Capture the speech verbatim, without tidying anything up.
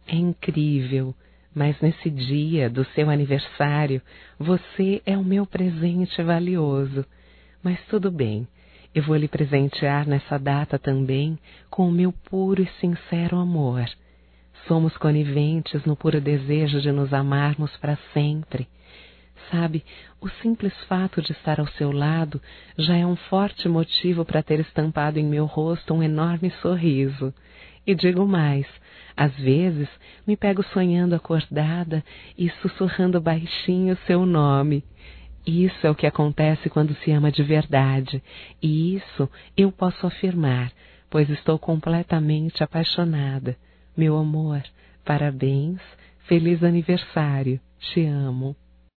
É incrível, mas nesse dia do seu aniversário, você é o meu presente valioso. Mas tudo bem, eu vou lhe presentear nessa data também com o meu puro e sincero amor. Somos coniventes no puro desejo de nos amarmos para sempre. Sabe, o simples fato de estar ao seu lado já é um forte motivo para ter estampado em meu rosto um enorme sorriso. E digo mais, às vezes me pego sonhando acordada e sussurrando baixinho seu nome. Isso é o que acontece quando se ama de verdade, e isso eu posso afirmar, pois estou completamente apaixonada. Meu amor, parabéns, feliz aniversário, te amo.